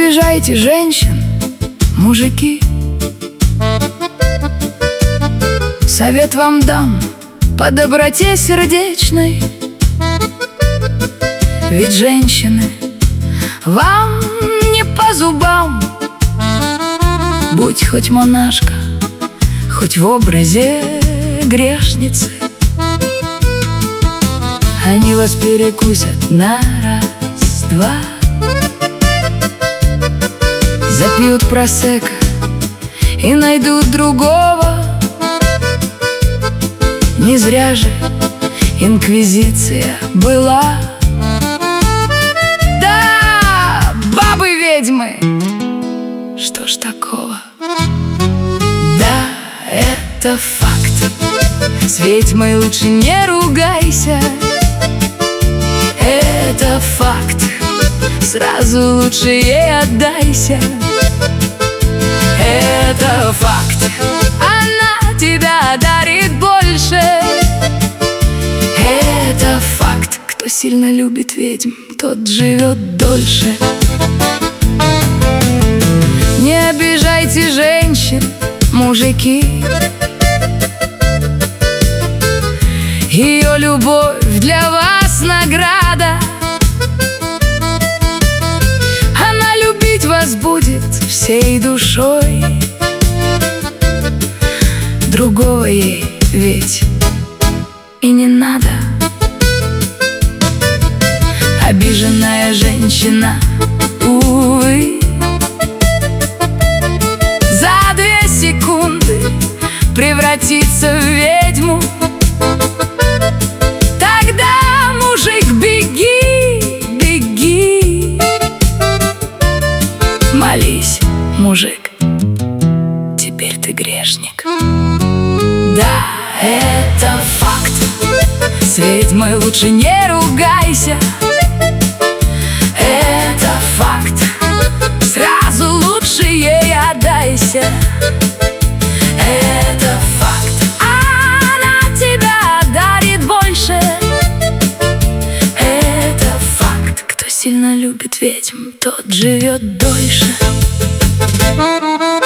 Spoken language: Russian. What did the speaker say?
обижайте женщин, мужики. Совет вам дам по доброте сердечной. Ведь женщины вам не по зубам. Будь хоть монашка, хоть в образе грешницы, они вас перекусят на раз-два. Запьют просекко и найдут другого. Не зря же инквизиция была. Да, бабы-ведьмы, что ж такого? Да, это факт. С ведьмой лучше не ругайся. Это факт. Сразу лучше ей отдайся. Это факт. Она тебя дарит больше. Это факт. Кто сильно любит ведьм, тот живет дольше. Не обижайте женщин, мужики. Ее любовь для вас награда. Она любить вас будет всей душой. Другого ей ведь и не надо. Обиженная женщина, увы, за 2 секунды превратится в ведьму. Тогда, мужик, беги, беги. Молись, мужик, теперь ты грешник. Да, это факт. С ведьмой лучше не ругайся. Это факт. Сразу лучше ей отдайся. Это факт. Она тебя дарит больше. Это факт. Кто сильно любит ведьм, тот живет дольше.